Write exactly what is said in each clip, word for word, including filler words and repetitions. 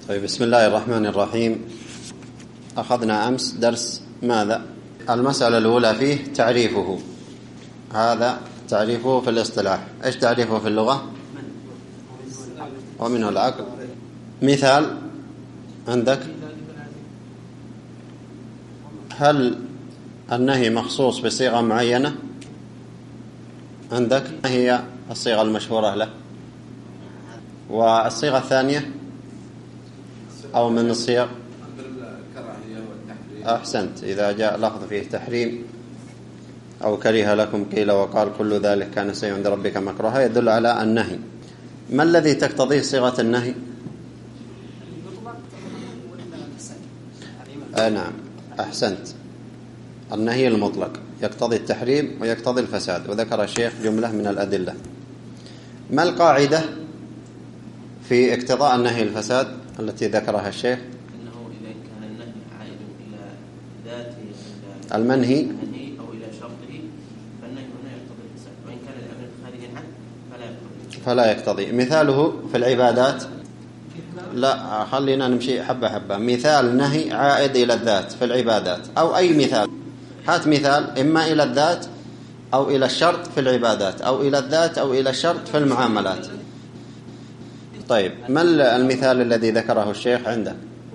طيب، بسم الله الرحمن الرحيم. أخذنا أمس درس ماذا؟ المسألة الأولى فيه تعريفه، هذا تعريفه في الاصطلاح. إيش تعريفه في اللغة؟ ومنه العقل. مثال عندك؟ هل النهي مخصوص بصيغة معينة؟ عندك ما هي الصيغة المشهورة له؟ والصيغة الثانية أو من الصيغ؟ أحسنت، إذا جاء لفظ فيه تحريم أو كره لكم قيل وقال كل ذلك كان سيء عند ربك مكروها يدل على النهي. ما الذي تقتضيه صيغة النهي؟ آه نعم، أحسنت، النهي المطلق يقتضي التحريم ويقتضي الفساد، وذكر الشيخ جملة من الأدلة. ما القاعدة في اقتضاء النهي الفساد التي ذكرها الشيخ؟ إنه إذا كان النهي عائد إلى ذاته المنهي أو إلى شرطه فالنهي هنا يقتضي الفساد، وإن كان الأمر خارجا عنه فلا يقتضي فلا يقتضي. مثاله في العبادات، لا خلينا نمشي حبة حبة. مثال نهي عائد إلى الذات في العبادات أو أي مثال، هات مثال إما إلى الذات أو إلى الشرط في العبادات أو إلى الذات أو إلى الشرط في المعاملات. طيب، ما المثال الذي ذكره الشيخ عندك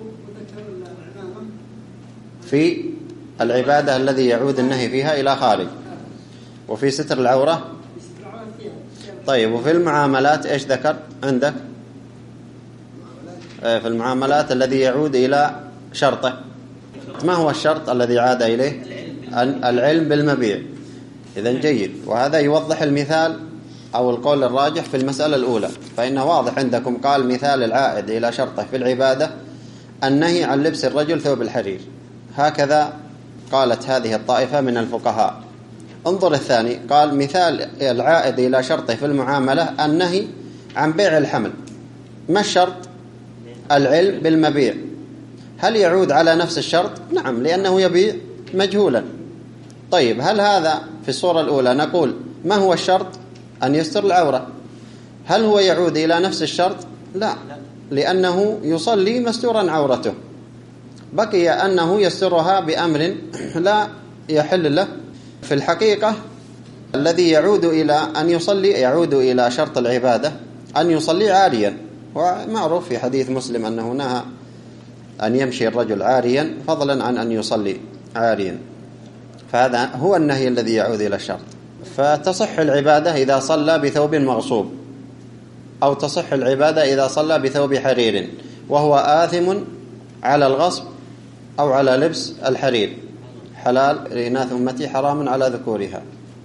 في العبادة الذي يعود النهي فيها إلى خارج؟ وفي ستر العورة؟ طيب، وفي المعاملات إيش ذكر عندك؟ في المعاملات الذي يعود إلى شرطه، ما هو الشرط الذي عاد إليه؟ العلم بالمبيع. إذن جيد، وهذا يوضح المثال أو القول الراجح في المسألة الأولى، فإنه واضح عندكم. قال مثال العائد إلى شرطه في العبادة النهي عن لبس الرجل ثوب الحرير، هكذا قالت هذه الطائفة من الفقهاء. انظر الثاني، قال مثال العائد إلى شرطه في المعاملة النهي عن بيع الحمل. ما الشرط؟ العلم بالمبيع. هل يعود على نفس الشرط؟ نعم، لأنه يبيع مجهولا. طيب، هل هذا في الصورة الأولى نقول ما هو الشرط؟ أن يستر العورة. هل هو يعود إلى نفس الشرط؟ لا، لأنه يصلي مستورا عورته، بقي أنه يسترها بأمر لا يحل له. في الحقيقة الذي يعود إلى أن يصلي يعود إلى شرط العبادة أن يصلي عاريا، ومعروف في حديث مسلم أنه نهى أن يمشي الرجل عاريا فضلا عن أن يصلي عاريا، فهذا هو النهي الذي يعود إلى الشرط. فتصح العبادة إذا صلى بثوب مغصوب، أو تصح العبادة إذا صلى بثوب حرير وهو آثم على الغصب أو على لبس الحرير. حلال لإناث أمتي حرام على ذكورها.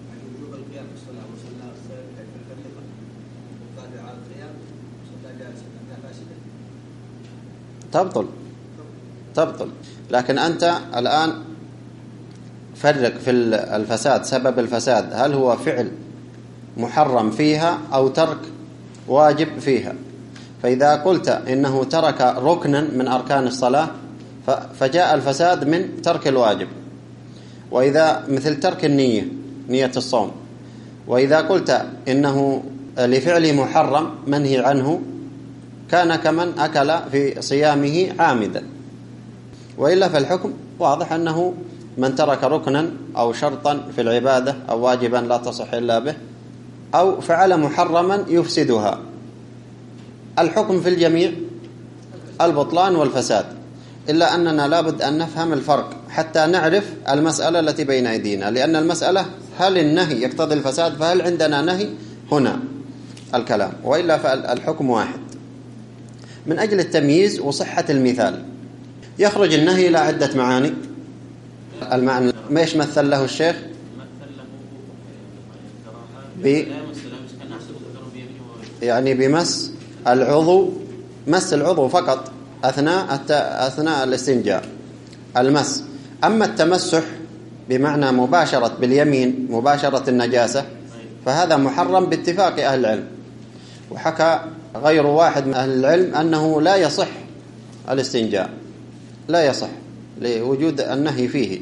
تبطل تبطل لكن أنت الآن فرق في الفساد، سبب الفساد هل هو فعل محرم فيها أو ترك واجب فيها. فإذا قلت إنه ترك ركنا من أركان الصلاة فجاء الفساد من ترك الواجب، وإذا مثل ترك النية، نية الصوم. وإذا قلت إنه لفعل محرم منهي عنه كان كمن أكل في صيامه عامدا. وإلا فالحكم واضح أنه من ترك ركنا أو شرطا في العبادة أو واجبا لا تصح إلا به أو فعل محرما يفسدها، الحكم في الجميع البطلان والفساد. إلا أننا لابد أن نفهم الفرق حتى نعرف المسألة التي بين أيدينا، لأن المسألة هل النهي يقتضي الفساد، فهل عندنا نهي هنا الكلام، وإلا فالحكم واحد. من أجل التمييز وصحة المثال يخرج النهي إلى عدة معاني. المعنى ما ايش مثل له الشيخ؟ ب يعني بمس العضو، مس العضو فقط أثناء الت... أثناء الاستنجاء، المس. أما التمسح بمعنى مباشرة باليمين، مباشرة النجاسة، فهذا محرم باتفاق أهل العلم. وحكى غير واحد من أهل العلم أنه لا يصح الاستنجاء، لا يصح لوجود النهي فيه.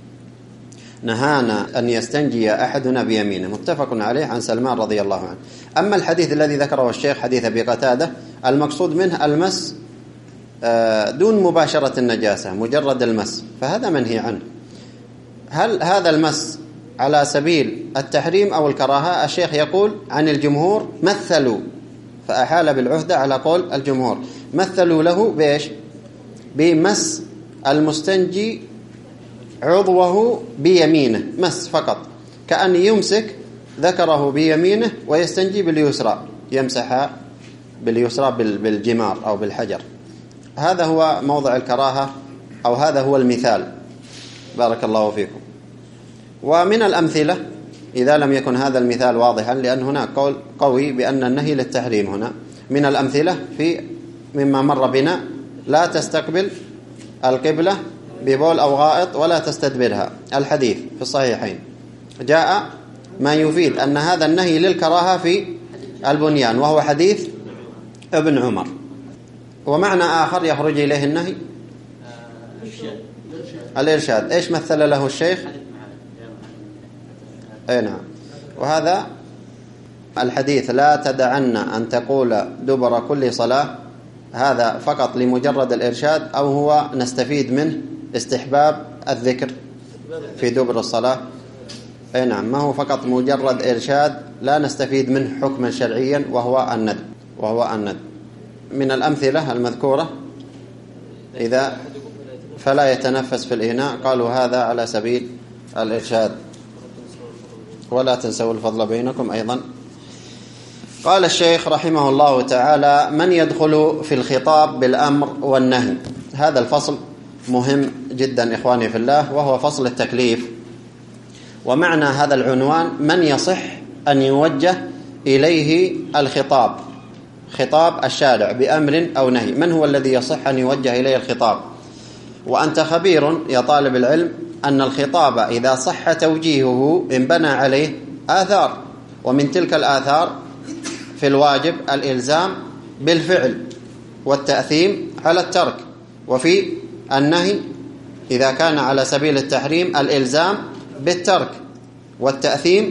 نهانا أن يستنجي أحدنا بيمينه، متفق عليه عن سلمان رضي الله عنه. أما الحديث الذي ذكره الشيخ حديث أبي قتادة المقصود منه المس دون مباشرة النجاسة، مجرد المس، فهذا منهي عنه. هل هذا المس على سبيل التحريم أو الكراهة؟ الشيخ يقول عن الجمهور مثلوا، فأحال بالعهدة على قول الجمهور، مثلوا له بإيش؟ بمس المستنجي عضوه بيمينه، مس فقط، كأن يمسك ذكره بيمينه ويستنجي باليسرى، يمسح باليسرى بالجمار أو بالحجر. هذا هو موضع الكراهة، أو هذا هو المثال. بارك الله فيكم. ومن الأمثلة إذا لم يكن هذا المثال واضحا، لأن هناك قول قوي بأن النهي للتحريم هنا، من الأمثلة في مما مر بنا: لا تستقبل القبلة ببول أو غائط ولا تستدبرها، الحديث في الصحيحين جاء ما يفيد أن هذا النهي للكراهة في البنيان، وهو حديث ابن عمر. ومعنى آخر يخرج إليه النهي الإرشاد. إيش مثل له الشيخ؟ أي نعم. وهذا الحديث لا تدعن أن تقول دبر كل صلاة، هذا فقط لمجرد الإرشاد، أو هو نستفيد منه استحباب الذكر في دبر الصلاة؟ أي نعم، ما هو فقط مجرد إرشاد، لا نستفيد منه حكما شرعيا، وهو الندب وهو الندب. من الأمثلة المذكورة: إذا فلا يتنفس في الإناء، قالوا هذا على سبيل الإرشاد. ولا تنسوا الفضل بينكم أيضا. قال الشيخ رحمه الله تعالى: من يدخل في الخطاب بالأمر والنهي. هذا الفصل مهم جدا إخواني في الله، وهو فصل التكليف. ومعنى هذا العنوان: من يصح أن يوجه إليه الخطاب، خطاب الشارع بأمر أو نهي، من هو الذي يصح أن يوجه إليه الخطاب؟ وأنت خبير يا طالب العلم أن الخطاب إذا صح توجيهه انبنى عليه آثار، ومن تلك الآثار في الواجب الإلزام بالفعل والتأثيم على الترك، وفي النهي إذا كان على سبيل التحريم الإلزام بالترك والتأثيم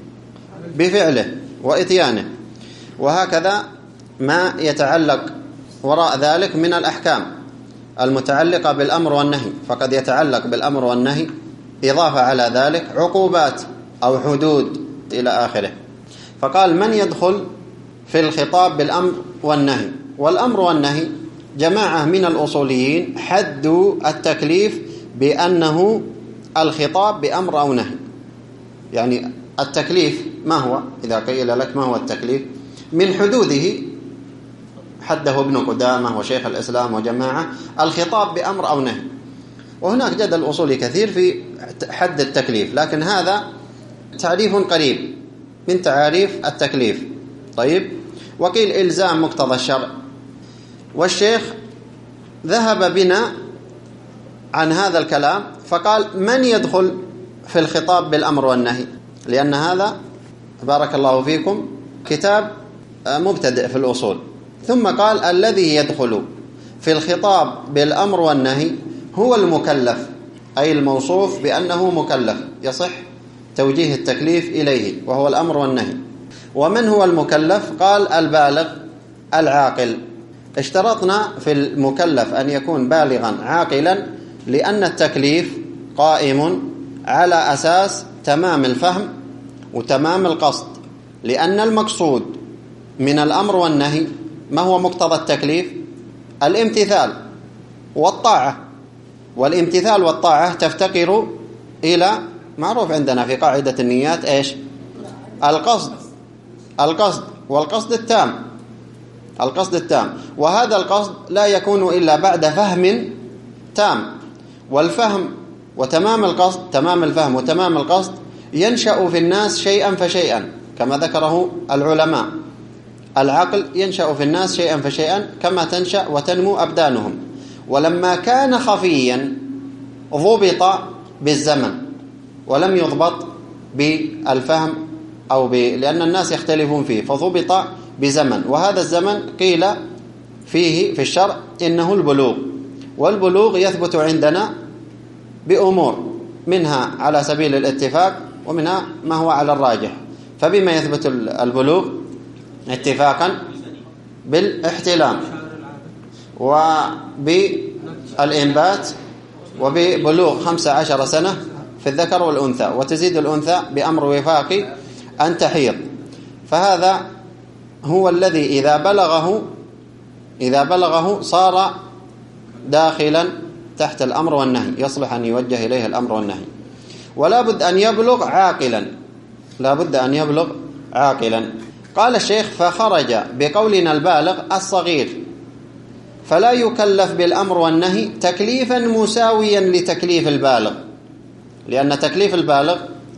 بفعله وإتيانه، وهكذا ما يتعلق وراء ذلك من الأحكام المتعلقة بالأمر والنهي. فقد يتعلق بالأمر والنهي إضافة على ذلك عقوبات أو حدود إلى آخره. فقال: من يدخل في الخطاب بالأمر والنهي. والأمر والنهي جماعة من الأصوليين حدوا التكليف بأنه الخطاب بأمر أو نهي. يعني التكليف ما هو؟ إذا قيل لك ما هو التكليف، من حدوده حده ابن قدامة وشيخ الإسلام وجماعة الخطاب بأمر أو نهي. وهناك جدل أصولي كثير في حد التكليف، لكن هذا تعريف قريب من تعاريف التكليف. طيب، وقيل إلزام مقتضى الشرع. والشيخ ذهب بنا عن هذا الكلام فقال: من يدخل في الخطاب بالأمر والنهي، لأن هذا بارك الله فيكم كتاب مبتدئ في الأصول. ثم قال: الذي يدخل في الخطاب بالأمر والنهي هو المكلف، أي الموصوف بأنه مكلف يصح توجيه التكليف إليه، وهو الأمر والنهي. ومن هو المكلف؟ قال: البالغ العاقل. اشترطنا في المكلف أن يكون بالغا عاقلا، لأن التكليف قائم على أساس تمام الفهم وتمام القصد، لأن المقصود من الأمر والنهي ما هو مقتضى التكليف؟ الامتثال والطاعة. والامتثال والطاعة تفتقر إلى معروف عندنا في قاعدة النيات إيش؟ القصد القصد والقصد التام القصد التام وهذا القصد لا يكون إلا بعد فهم تام. والفهم وتمام القصد، تمام الفهم وتمام القصد ينشأ في الناس شيئا فشيئا كما ذكره العلماء. العقل ينشأ في الناس شيئا فشيئا كما تنشأ وتنمو أبدانهم. ولما كان خفيا ضبط بالزمن ولم يضبط بالفهم أو ب... لأن الناس يختلفون فيه، فضبط بزمن. وهذا الزمن قيل فيه في الشرع إنه البلوغ. والبلوغ يثبت عندنا بأمور، منها على سبيل الاتفاق ومنها ما هو على الراجح. فبما يثبت البلوغ اتفاقا؟ بالاحتلام. وبالإنبات وببلوغ خمسة عشر سنة في الذكر والأنثى، وتزيد الأنثى بأمر وفاقي أن تحيض. فهذا هو الذي إذا بلغه إذا بلغه صار داخلا تحت الأمر والنهي، يصلح أن يوجه إليه الأمر والنهي. ولا بد أن يبلغ عاقلا، لا بد أن يبلغ عاقلا. قال الشيخ: فخرج بقولنا البالغ الصغير، فلا يكلف بالأمر والنهي تكليفا مساويا لتكليف البالغ، لأن تكليف البالغ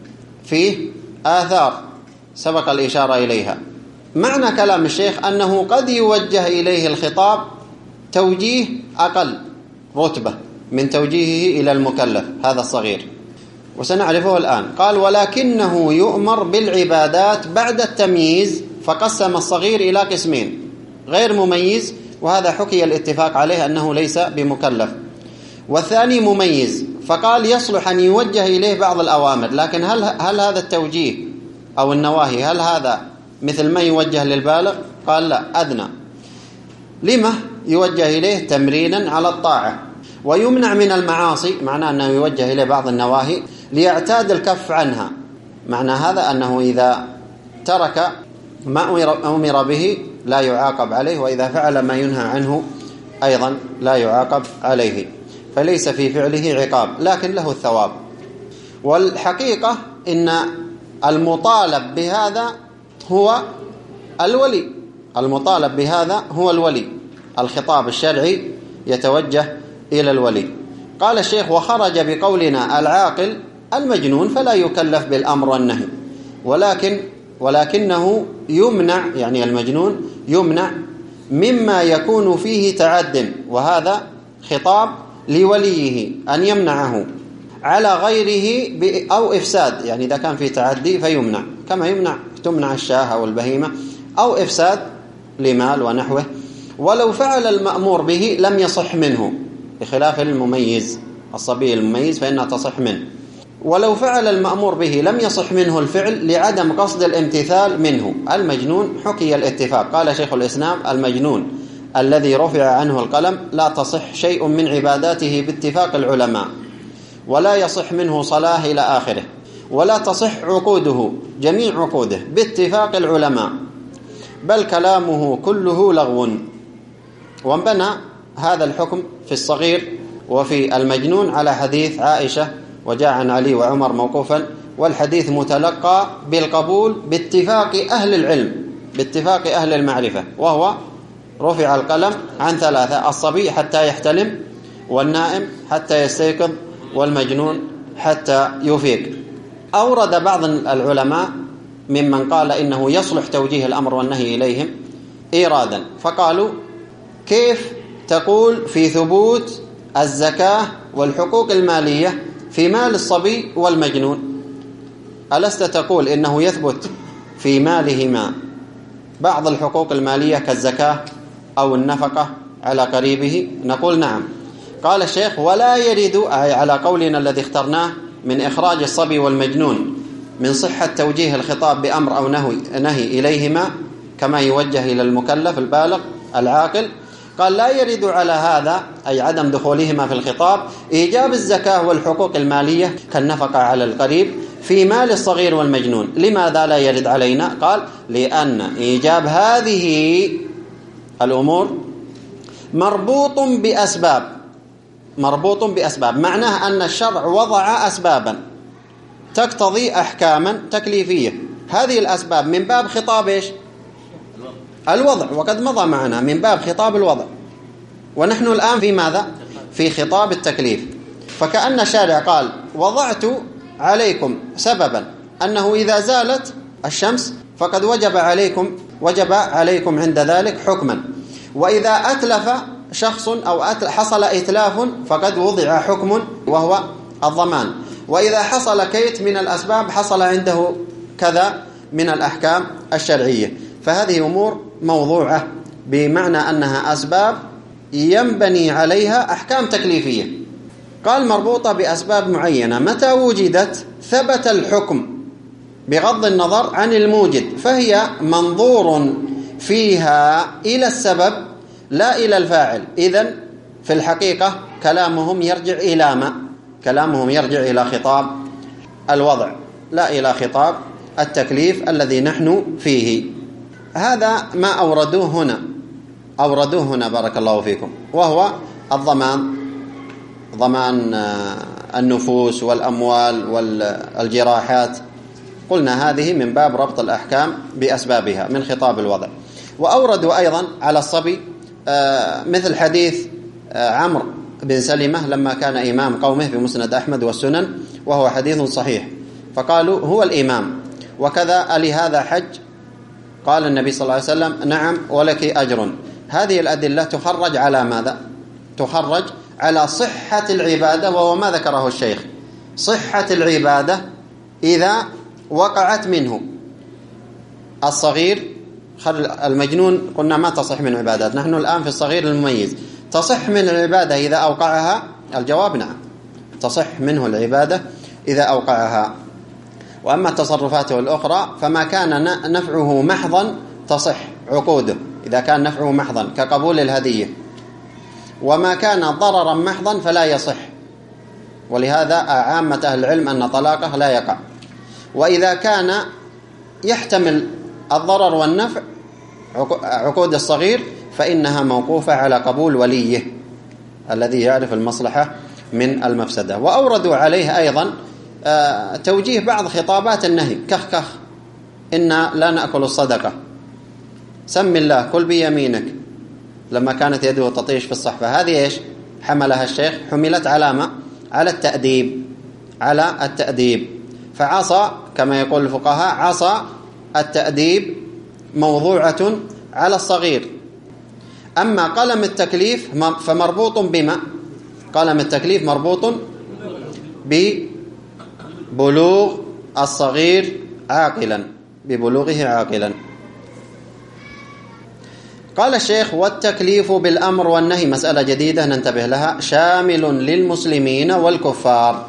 فيه آثار سبق الإشارة إليها. معنى كلام الشيخ أنه قد يوجه إليه الخطاب توجيه أقل رتبة من توجيهه إلى المكلف هذا الصغير، وسنعرفه الآن. قال: ولكنه يؤمر بالعبادات بعد التمييز، فقسم الصغير إلى قسمين: غير مميز، وهذا حكي الاتفاق عليه أنه ليس بمكلف، والثاني مميز، فقال يصلح أن يوجه إليه بعض الأوامر. لكن هل, هل هذا التوجيه أو النواهي هل هذا مثل ما يوجه للبالغ؟ قال لا، أدنى. لما يوجه إليه؟ تمرينا على الطاعة. ويمنع من المعاصي، معناه أنه يوجه إليه بعض النواهي ليعتاد الكف عنها. معنى هذا أنه إذا ترك ما أمر به لا يعاقب عليه، وإذا فعل ما ينهى عنه أيضا لا يعاقب عليه، فليس في فعله عقاب لكن له الثواب. والحقيقة إن المطالب بهذا هو الولي، المطالب بهذا هو الولي، الخطاب الشرعي يتوجه إلى الولي. قال الشيخ: وخرج بقولنا العاقل المجنون فلا يكلف بالأمر والنهي، ولكن ولكنه يمنع، يعني المجنون يمنع مما يكون فيه تعد، وهذا خطاب لوليه أن يمنعه على غيره أو إفساد، يعني إذا كان فيه تعدي فيمنع، كما يمنع تمنع الشاة أو البهيمة، أو إفساد لمال ونحوه. ولو فعل المأمور به لم يصح منه، بخلاف المميز، الصبي المميز فإنها تصح منه. ولو فعل المأمور به لم يصح منه الفعل لعدم قصد الامتثال منه. المجنون حكي الاتفاق، قال شيخ الإسلام: المجنون الذي رفع عنه القلم لا تصح شيء من عباداته باتفاق العلماء، ولا يصح منه صلاة إلى آخره، ولا تصح عقوده جميع عقوده باتفاق العلماء، بل كلامه كله لغو. وانبنى هذا الحكم في الصغير وفي المجنون على حديث عائشة، وجاء عن علي وعمر موقوفا، والحديث متلقى بالقبول باتفاق أهل العلم، باتفاق أهل المعرفة، وهو رفع القلم عن ثلاثة: الصبي حتى يحتلم، والنائم حتى يستيقظ، والمجنون حتى يفيق. أورد بعض العلماء ممن قال إنه يصلح توجيه الأمر والنهي إليهم إيرادا، فقالوا: كيف تقول في ثبوت الزكاة والحقوق المالية في مال الصبي والمجنون؟ ألست تقول إنه يثبت في مالهما بعض الحقوق المالية كالزكاة أو النفقة على قريبه؟ نقول نعم. قال الشيخ: ولا يرد، أي على قولنا الذي اخترناه من إخراج الصبي والمجنون من صحة توجيه الخطاب بأمر أو نهي إليهما كما يوجه إلى المكلف البالغ العاقل. قال: لا يرد على هذا، أي عدم دخولهما في الخطاب، إيجاب الزكاة والحقوق المالية كالنفقة على القريب في مال الصغير والمجنون. لماذا لا يرد علينا؟ قال: لأن إيجاب هذه الأمور مربوط بأسباب، مربوط بأسباب، معناه أن الشرع وضع أسبابا تقتضي أحكاما تكليفية. هذه الأسباب من باب خطاب إيش؟ الوضع، وقد مضى معنا من باب خطاب الوضع، ونحن الآن في ماذا؟ في خطاب التكليف. فكأن الشارع قال: وضعت عليكم سببا أنه إذا زالت الشمس فقد وجب عليكم وجب عليكم عند ذلك حكما، وإذا أتلف شخص أو حصل إتلاف فقد وضع حكم وهو الضمان، وإذا حصل كيت من الأسباب حصل عنده كذا من الأحكام الشرعية. فهذه أمور موضوعة بمعنى أنها أسباب ينبني عليها أحكام تكليفية. قال: مربوطة بأسباب معينة، متى وجدت ثبت الحكم بغض النظر عن الموجد، فهي منظور فيها إلى السبب لا إلى الفاعل. إذن في الحقيقة كلامهم يرجع إلى ما؟ كلامهم يرجع إلى خطاب الوضع لا إلى خطاب التكليف الذي نحن فيه. هذا ما أوردوه هنا أوردوه هنا بارك الله فيكم، وهو الضمان، ضمان النفوس والأموال والجراحات. قلنا هذه من باب ربط الأحكام بأسبابها من خطاب الوضع. وأوردوا أيضا على الصبي مثل حديث عمرو بن سلمة لما كان إمام قومه في مسند أحمد والسنن، وهو حديث صحيح، فقالوا هو الإمام وكذا ألي هذا حج؟ قال النبي صلى الله عليه وسلم نعم ولك أجر. هذه الأدلة تخرج على ماذا؟ تخرج على صحة العبادة، وهو ما ذكره الشيخ، صحة العبادة إذا وقعت منه. الصغير المجنون قلنا ما تصح من عبادات، نحن الآن في الصغير المميز. تصح من العبادة إذا أوقعها؟ الجواب نعم، تصح منه العبادة إذا أوقعها. وأما تصرفاته الأخرى فما كان نفعه محضا تصح عقوده إذا كان نفعه محضا كقبول الهدية، وما كان ضررا محضا فلا يصح. ولهذا عامة أهل العلم أن طلاقه لا يقع. وإذا كان يحتمل الضرر والنفع عقود الصغير فإنها موقوفة على قبول وليه الذي يعرف المصلحة من المفسدة. وأوردوا عليه أيضا توجيه بعض خطابات النهي، كخ كخ إنا لا نأكل الصدقة، سم الله كل بيمينك، لما كانت يده تطيش في الصحفة. هذه إيش حملها الشيخ؟ حملت علامة على التأديب، على التأديب. فعصى كما يقول الفقهاء، عصى التأديب موضوعة على الصغير. أما قلم التكليف فمربوط بما؟ قلم التكليف مربوط ببلوغ الصغير عاقلا، ببلوغه عاقلا. قال الشيخ والتكليف بالأمر والنهي مسألة جديدة ننتبه لها، شامل للمسلمين والكفار،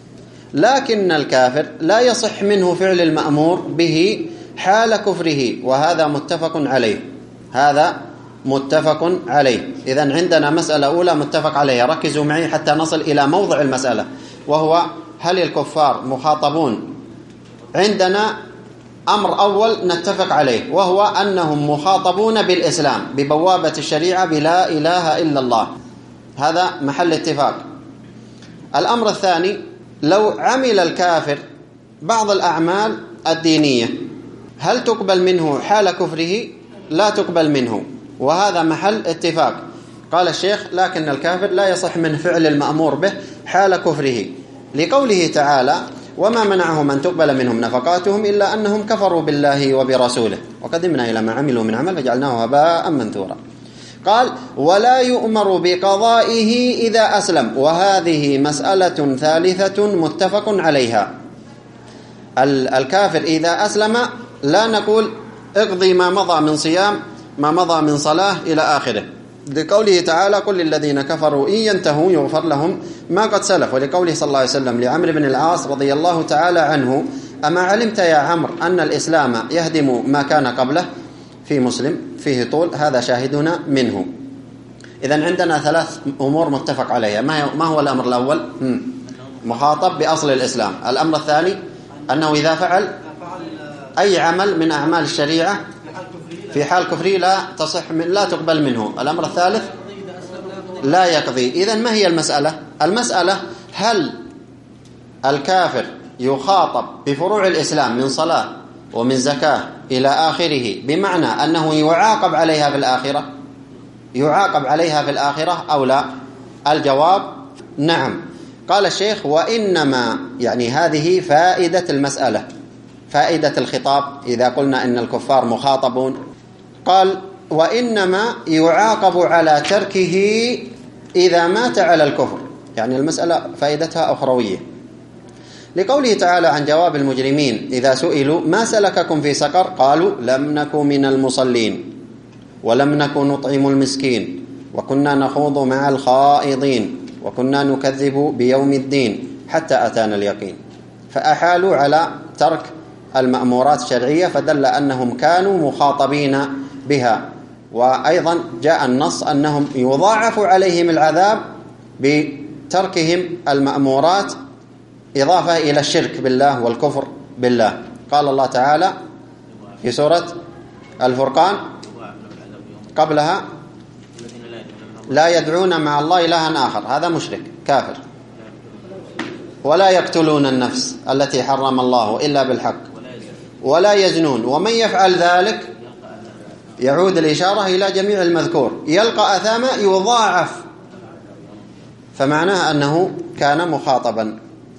لكن الكافر لا يصح منه فعل المأمور به حال كفره، وهذا متفق عليه. هذا متفق عليه. إذن عندنا مسألة أولى متفق عليها، ركزوا معي حتى نصل إلى موضع المسألة، وهو هل الكفار مخاطبون؟ عندنا أمر أول نتفق عليه، وهو أنهم مخاطبون بالإسلام ببوابة الشريعة بلا إله إلا الله، هذا محل اتفاق. الأمر الثاني، لو عمل الكافر بعض الأعمال الدينية هل تقبل منه حال كفره؟ لا تقبل منه، وهذا محل اتفاق. قال الشيخ لكن الكافر لا يصح من فعل المأمور به حال كفره، لقوله تعالى وما منعهم أن تقبل منهم نفقاتهم إلا أنهم كفروا بالله وبرسوله وقدمنا إلى ما عملوا من عمل فجعلناه هباء منثورا. قال ولا يؤمر بقضائه إذا أسلم، وهذه مسألة ثالثة متفق عليها. الكافر إذا أسلم لا نقول اقضي ما مضى من صيام، ما مضى من صلاة إلى آخره، لقوله تعالى قل للذين كفروا إن ينتهوا يغفر لهم ما قد سلف، ولقوله صلى الله عليه وسلم لعمرو بن العاص رضي الله تعالى عنه أما علمت يا عمرو أن الإسلام يهدم ما كان قبله؟ في مسلم فيه طول، هذا شاهدنا منه. إذن عندنا ثلاث أمور متفق عليها. ما هو الأمر الأول؟ مخاطب بأصل الإسلام. الأمر الثاني أنه إذا فعل أي عمل من أعمال الشريعة في حال كفري لا تصح من لا تقبل منه. الأمر الثالث لا يقضي. إذن ما هي المسألة؟ المسألة هل الكافر يخاطب بفروع الإسلام من صلاة ومن زكاة إلى آخره بمعنى أنه يعاقب عليها في الآخرة، يعاقب عليها في الآخرة أو لا؟ الجواب نعم. قال الشيخ وإنما يعني هذه فائدة المسألة، فائدة الخطاب إذا قلنا إن الكفار مخاطبون. قال وإنما يعاقب على تركه إذا مات على الكفر، يعني المسألة فائدتها أخروية، لقوله تعالى عن جواب المجرمين إذا سئلوا ما سلككم في سقر قالوا لم نك من المصلين ولم نك نطعم المسكين وكنا نخوض مع الخائضين وكنا نكذب بيوم الدين حتى أتانا اليقين. فأحالوا على ترك المأمورات الشرعية، فدل أنهم كانوا مخاطبين بها. وأيضا جاء النص أنهم يضاعف عليهم العذاب بتركهم المأمورات إضافة إلى الشرك بالله والكفر بالله. قال الله تعالى في سورة الفرقان قبلها: لا يدعون مع الله إلها آخر، هذا مشرك كافر. ولا يقتلون النفس التي حرم الله إلا بالحق ولا يزنون ومن يفعل ذلك يعود الإشارة إلى جميع المذكور يلقى أثاما يضاعف، فمعناه أنه كان مخاطبا.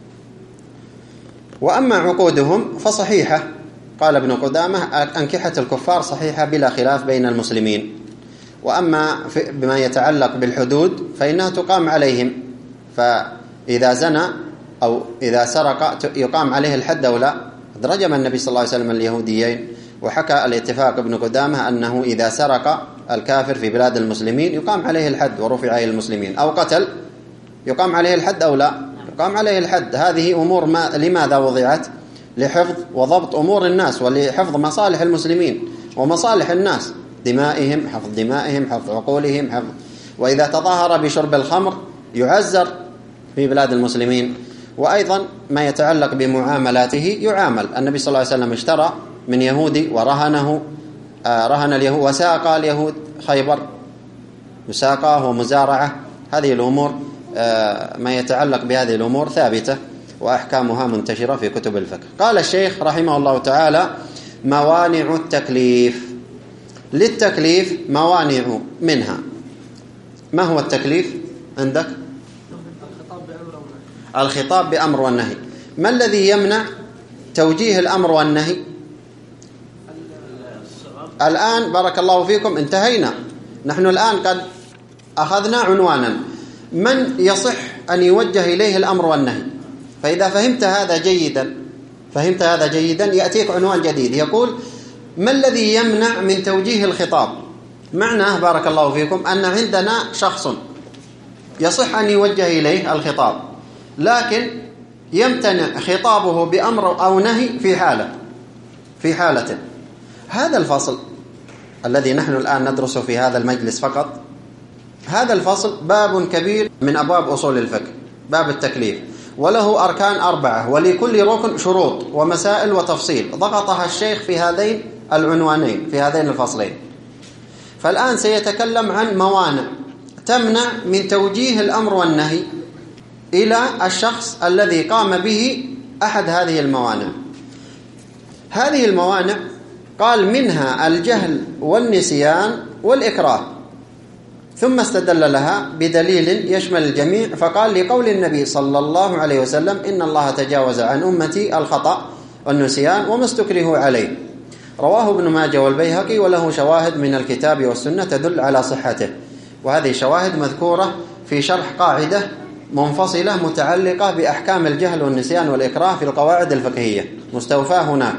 وأما عقودهم فصحيحة، قال ابن قدامة: أنكحة الكفار صحيحة بلا خلاف بين المسلمين. وأما بما يتعلق بالحدود فإنها تقام عليهم، فإذا زنى أو إذا سرق يقام عليه الحد أو لا. رجم النبي صلى الله عليه وسلم اليهوديين، وحكى الاتفاق ابن قدامة أنه إذا سرق الكافر في بلاد المسلمين يقام عليه الحد ورفع إلى المسلمين، أو قتل يقام عليه الحد أو لا يقام عليه الحد. هذه أمور ما لماذا وضعت؟ لحفظ وضبط أمور الناس ولحفظ مصالح المسلمين ومصالح الناس، دمائهم، حفظ دمائهم، حفظ عقولهم، حفظ. وإذا تظاهر بشرب الخمر يعزر في بلاد المسلمين. وأيضا ما يتعلق بمعاملاته يعامل. النبي صلى الله عليه وسلم اشترى من يهودي ورهنه، آه رهن اليهود وساقى اليهود خيبر، مساقاه ومزارعة. هذه الأمور آه ما يتعلق بهذه الأمور ثابتة وأحكامها منتشرة في كتب الفقه. قال الشيخ رحمه الله تعالى: موانع التكليف. للتكليف موانع، منها ما هو التكليف عندك؟ الخطاب بأمر والنهي. ما الذي يمنع توجيه الأمر والنهي؟ الآن بارك الله فيكم انتهينا، نحن الآن قد أخذنا عنوانا من يصح أن يوجه إليه الأمر والنهي. فإذا فهمت هذا جيدا فهمت هذا جيدا يأتيك عنوان جديد يقول: ما الذي يمنع من توجيه الخطاب؟ معناه بارك الله فيكم أن عندنا شخص يصح أن يوجه إليه الخطاب، لكن يمتنع خطابه بأمر أو نهي في حالة في حالة هذا الفصل الذي نحن الآن ندرسه في هذا المجلس فقط، هذا الفصل باب كبير من أبواب أصول الفقه، باب التكليف، وله أركان أربعة، ولكل ركن شروط ومسائل وتفصيل ضغطها الشيخ في هذين العنوانين في هذين الفصلين. فالآن سيتكلم عن موانع تمنع من توجيه الأمر والنهي إلى الشخص الذي قام به أحد هذه الموانع. هذه الموانع قال منها الجهل والنسيان والإكراه، ثم استدل لها بدليل يشمل الجميع، فقال: لقول النبي صلى الله عليه وسلم: إن الله تجاوز عن أمتي الخطأ والنسيان وما استكرهوا عليه. رواه ابن ماجه والبيهقي، وله شواهد من الكتاب والسنة تدل على صحته. وهذه شواهد مذكورة في شرح قاعدة منفصلة متعلقة بأحكام الجهل والنسيان والإكراه في القواعد الفقهية مستوفاة هناك.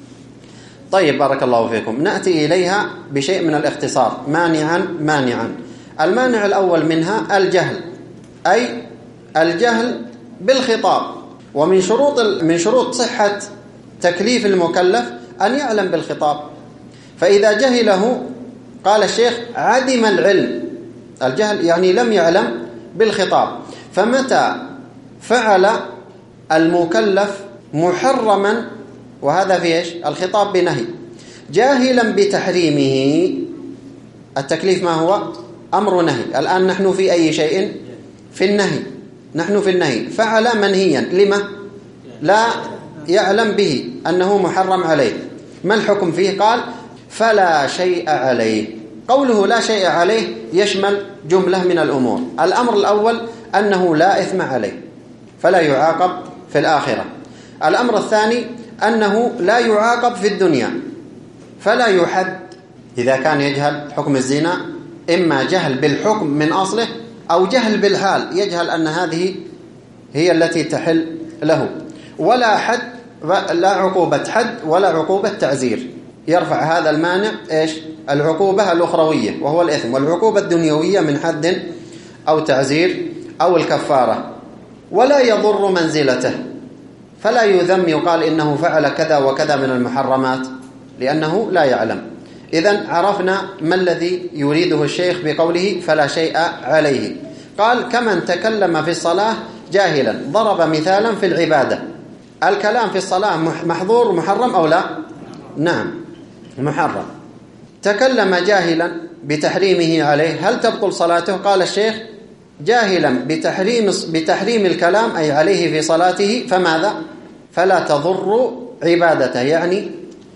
طيب بارك الله فيكم، نأتي إليها بشيء من الاختصار مانعا مانعا. المانع الأول منها الجهل، أي الجهل بالخطاب. ومن شروط من شروط صحة تكليف المكلف أن يعلم بالخطاب، فإذا جهله قال الشيخ عدم العلم. الجهل يعني لم يعلم بالخطاب. فمتى فعل المكلف محرما، وهذا في ايش؟ الخطاب بنهي، جاهلا بتحريمه. التكليف ما هو؟ أمر نهي. الآن نحن في أي شيء؟ في النهي. نحن في النهي، فعل منهيا لما؟ لا يعلم به أنه محرم عليه. ما الحكم فيه؟ قال: فلا شيء عليه. قوله لا شيء عليه يشمل جملة من الأمور. الأمر الأول أنه لا إثم عليه فلا يعاقب في الآخرة. الأمر الثاني أنه لا يعاقب في الدنيا فلا يحد إذا كان يجهل حكم الزنا، إما جهل بالحكم من أصله أو جهل بالحال، يجهل أن هذه هي التي تحل له. ولا حد، لا عقوبة حد ولا عقوبة تعزير. يرفع هذا المانع إيش؟ العقوبة الأخروية وهو الإثم، والعقوبة الدنيوية من حد أو تعزير أو الكفارة. ولا يضر منزلته، فلا يذم يقال إنه فعل كذا وكذا من المحرمات لأنه لا يعلم. إذن عرفنا ما الذي يريده الشيخ بقوله فلا شيء عليه. قال كمن تكلم في الصلاة جاهلا، ضرب مثالا في العبادة. الكلام في الصلاة محظور محرم أو لا؟ نعم محرم. تكلم جاهلا بتحريمه عليه، هل تبطل صلاته؟ قال الشيخ جاهلا بتحريم بتحريم الكلام أي عليه في صلاته، فماذا؟ فلا تضر عبادته، يعني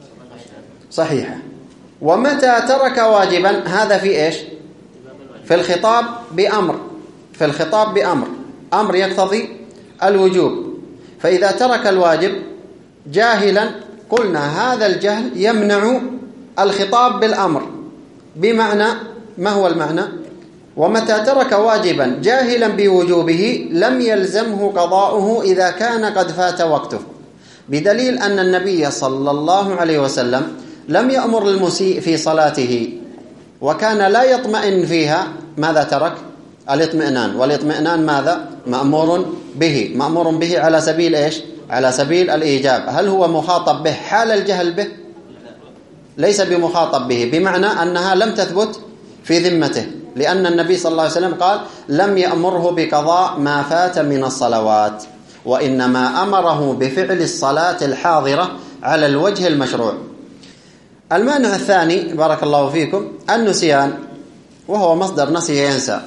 صحيحة. ومتى ترك واجبا، هذا في إيش؟ في الخطاب بأمر، في الخطاب بأمر، أمر يقتضي الوجوب. فإذا ترك الواجب جاهلا قلنا هذا الجهل يمنع الخطاب بالأمر. بمعنى ما هو المعنى؟ ومتى ترك واجبا جاهلا بوجوبه لم يلزمه قضاؤه إذا كان قد فات وقته، بدليل أن النبي صلى الله عليه وسلم لم يأمر المسيء في صلاته وكان لا يطمئن فيها، ماذا ترك؟ الاطمئنان. والاطمئنان ماذا؟ مأمور به، مأمور به على سبيل إيش؟ على سبيل الإيجاب. هل هو مخاطب به حال الجهل به؟ ليس بمخاطب به، بمعنى أنها لم تثبت في ذمته، لأن النبي صلى الله عليه وسلم قال لم يأمره بقضاء ما فات من الصلوات، وإنما أمره بفعل الصلاة الحاضرة على الوجه المشروع. المانع الثاني بارك الله فيكم النسيان، وهو مصدر نسي ينسى.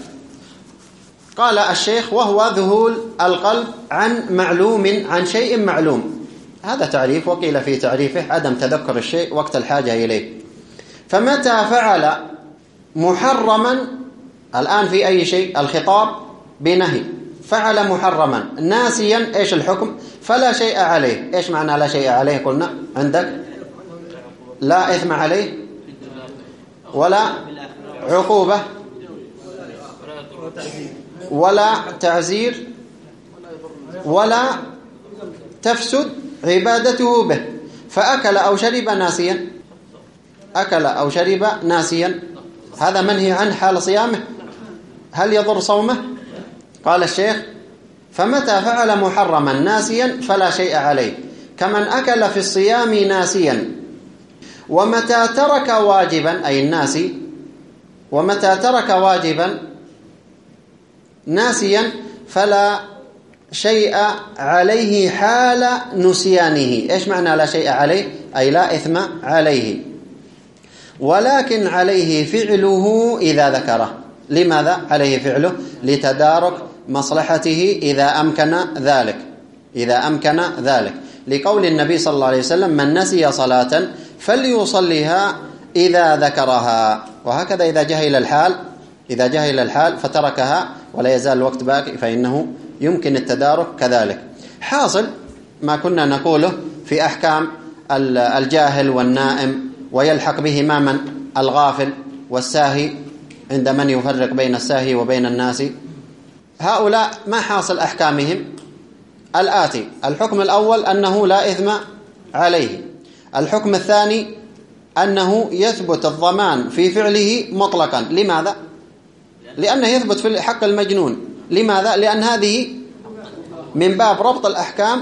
قال الشيخ وهو ذهول القلب عن معلوم، عن شيء معلوم. هذا تعريف، وقيل في تعريفه عدم تذكر الشيء وقت الحاجة إليه. فمتى فعل محرما، الآن في أي شيء؟ الخطاب بنهي، فعل محرما ناسيا، إيش الحكم؟ فلا شيء عليه. إيش معنى لا شيء عليه؟ قلنا عندك لا إثم عليه ولا عقوبة ولا تعزير ولا تفسد عبادته به. فأكل أو شرب ناسيا، أكل أو شرب ناسيا، هذا منهي عنه حال صيامه، هل يضر صومه؟ قال الشيخ فمتى فعل محرما ناسيا فلا شيء عليه، كمن أكل في الصيام ناسيا. ومتى ترك واجبا، أي الناسي، ومتى ترك واجبا ناسيا فلا شيء عليه حال نسيانه. إيش معنى لا شيء عليه؟ أي لا إثم عليه، ولكن عليه فعله إذا ذكره. لماذا عليه فعله؟ لتدارك مصلحته إذا أمكن ذلك، إذا أمكن ذلك، لقول النبي صلى الله عليه وسلم من نسي صلاة فليصليها إذا ذكرها. وهكذا إذا جهل الحال، إذا جهل الحال فتركها ولا يزال الوقت باقي فإنه يمكن التدارك كذلك. حاصل ما كنا نقوله في أحكام الجاهل والنائم، ويلحق به ما من الغافل والساهي، عند من يفرق بين الساهي وبين الناس. هؤلاء ما حاصل أحكامهم؟ الآتي: الحكم الأول أنه لا إثم عليه. الحكم الثاني أنه يثبت الضمان في فعله مطلقا. لماذا؟ لأنه يثبت في حق المجنون. لماذا؟ لأن هذه من باب ربط الأحكام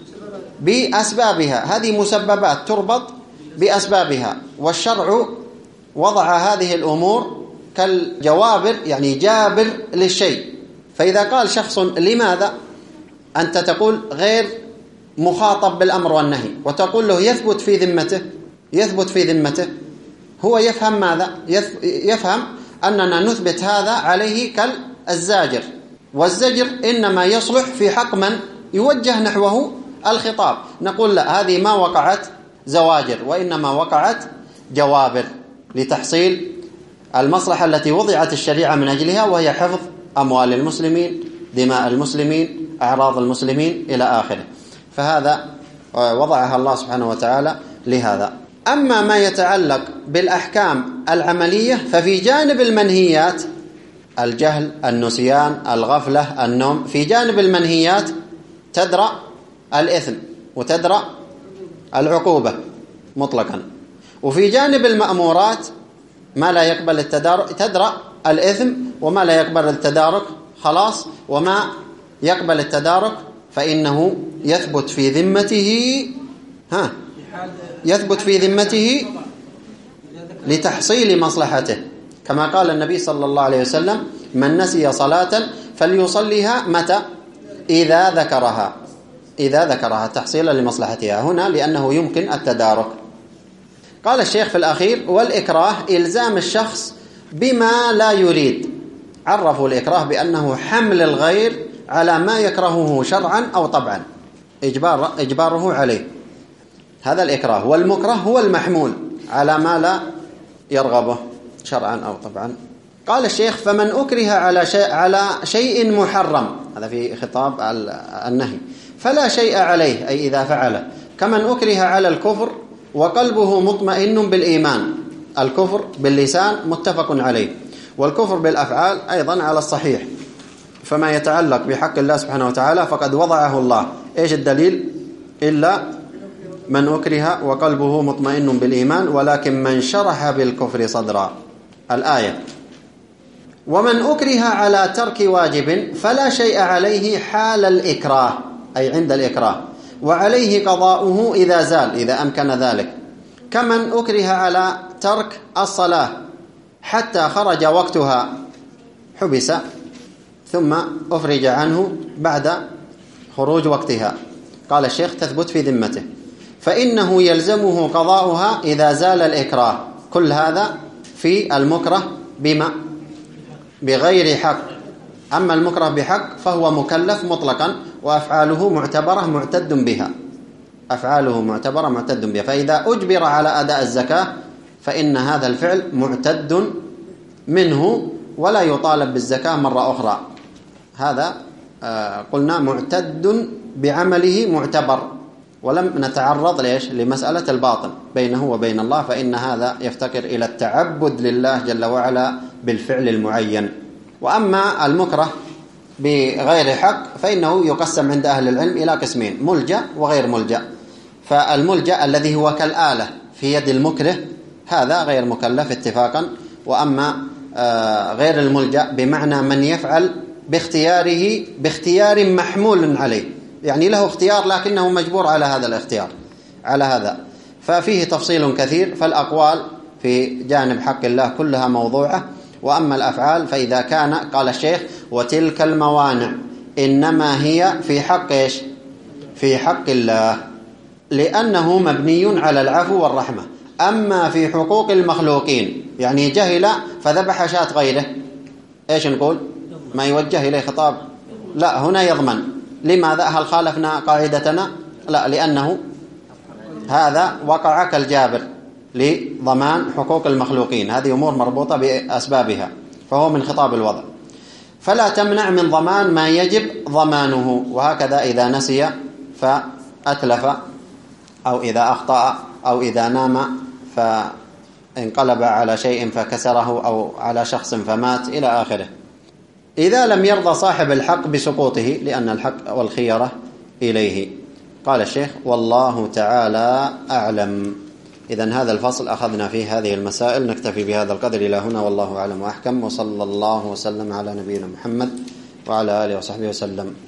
بأسبابها، هذه مسببات تربط بأسبابها، والشرع وضع هذه الأمور كالجوابر، يعني جابر للشيء. فإذا قال شخص لماذا، أنت تقول غير مخاطب بالأمر والنهي، وتقول له يثبت في ذمته، يثبت في ذمته، هو يفهم ماذا؟ يفهم أننا نثبت هذا عليه كالزاجر، والزجر إنما يصلح في حق من يوجه نحوه الخطاب. نقول لا، هذه ما وقعت زواجر، وإنما وقعت جوابر لتحصيل المصلحة التي وضعت الشريعة من أجلها، وهي حفظ أموال المسلمين، دماء المسلمين، أعراض المسلمين إلى آخره. فهذا وضعها الله سبحانه وتعالى لهذا. أما ما يتعلق بالأحكام العملية ففي جانب المنهيات، الجهل، النسيان، الغفلة، النوم، في جانب المنهيات تدرأ الإثم وتدرأ العقوبة مطلقا، وفي جانب المأمورات ما لا يقبل التدارك تدرأ الإثم، وما لا يقبل التدارك خلاص، وما يقبل التدارك فإنه يثبت في ذمته ها يثبت في ذمته لتحصيل مصلحته، كما قال النبي صلى الله عليه وسلم: من نسي صلاة فليصليها متى؟ إذا ذكرها، إذا ذكرها تحصيلا لمصلحتها، هنا لأنه يمكن التدارك. قال الشيخ في الأخير: والإكراه إلزام الشخص بما لا يريد. عرفوا الإكراه بأنه حمل الغير على ما يكرهه شرعا أو طبعا، إجبار إجباره عليه، هذا الإكراه. والمكره هو المحمول على ما لا يرغبه شرعا أو طبعا. قال الشيخ: فمن أكره على شيء, على شيء محرم، هذا في خطاب النهي، فلا شيء عليه، أي إذا فعله، كمن أكره على الكفر وقلبه مطمئن بالإيمان. الكفر باللسان متفق عليه، والكفر بالأفعال أيضا على الصحيح. فما يتعلق بحق الله سبحانه وتعالى فقد وضعه الله. إيش الدليل؟ إلا من أكره وقلبه مطمئن بالإيمان ولكن من شرح بالكفر صدرا، الآية. ومن أكره على ترك واجب فلا شيء عليه حال الإكراه، أي عند الإكراه، وعليه قضاؤه إذا زال، إذا أمكن ذلك، كمن أكره على ترك الصلاة حتى خرج وقتها، حبس ثم أفرج عنه بعد خروج وقتها. قال الشيخ: تثبت في ذمته، فإنه يلزمه قضاؤها إذا زال الإكراه. كل هذا في المكره بما بغير حق. أما المكره بحق فهو مكلف مطلقا، وأفعاله معتبرة معتد بها، أفعاله معتبرة معتد بها. فإذا أجبر على أداء الزكاة فإن هذا الفعل معتد منه ولا يطالب بالزكاة مرة أخرى. هذا آه قلنا معتد بعمله معتبر، ولم نتعرض ليش لمسألة الباطن بينه وبين الله، فإن هذا يفتقر إلى التعبد لله جل وعلا بالفعل المعين. وأما المكره بغير حق فإنه يقسم عند أهل العلم إلى قسمين: ملجأ وغير ملجأ. فالملجأ الذي هو كالآلة في يد المكره هذا غير مكلف اتفاقا. وأما آه غير الملجأ بمعنى من يفعل باختياره، باختيار محمول عليه، يعني له اختيار لكنه مجبور على هذا الاختيار، على هذا. ففيه تفصيل كثير. فالأقوال في جانب حق الله كلها موضوعة. وأما الأفعال فإذا كان، قال الشيخ: وتلك الموانع إنما هي في حق إيش؟ في حق الله، لأنه مبني على العفو والرحمة. أما في حقوق المخلوقين يعني جهل فذبح شاة غيره، إيش نقول؟ ما يوجه إليه خطاب؟ لا، هنا يضمن. لماذا؟ هل خالفنا قاعدتنا؟ لا، لأنه هذا وقع كالجابر لضمان حقوق المخلوقين، هذه أمور مربوطة بأسبابها، فهو من خطاب الوضع. فلا تمنع من ضمان ما يجب ضمانه. وهكذا إذا نسي فأتلف، أو إذا أخطأ، أو إذا نام فانقلب على شيء فكسره، أو على شخص فمات، إلى آخره. إذا لم يرضى صاحب الحق بسقوطه، لأن الحق والخيرة إليه. قال الشيخ: والله تعالى أعلم. إذن هذا الفصل أخذنا فيه هذه المسائل. نكتفي بهذا القدر إلى هنا، والله أعلم وأحكم، وصلى الله وسلم على نبينا محمد وعلى آله وصحبه وسلم.